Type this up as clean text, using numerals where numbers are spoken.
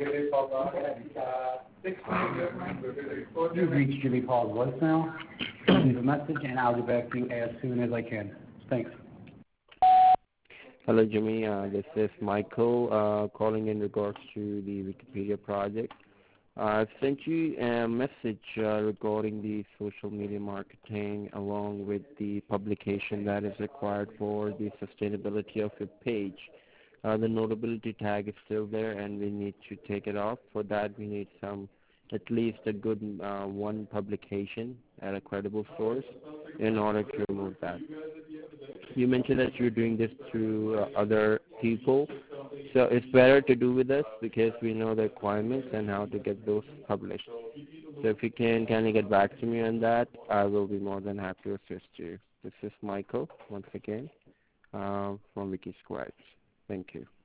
You've reached Jimmy Paul's voicemail. Leave a message, and I'll get back to you as soon as I can. Thanks. Hello, Jimmy. This is Michael calling in regards to the Wikipedia project. I've sent you a message regarding the social media marketing along with the publication that is required for the sustainability of your page. The notability tag is still there and we need to take it off. For that we need at least a good one publication at a credible source in order to remove that. You mentioned that you're doing this through other people, so it's better to do with us because we know the requirements and how to get those published. So if you can kindly get back to me on that, I will be more than happy to assist you. This is Michael, once again, from WikiScribes. Thank you.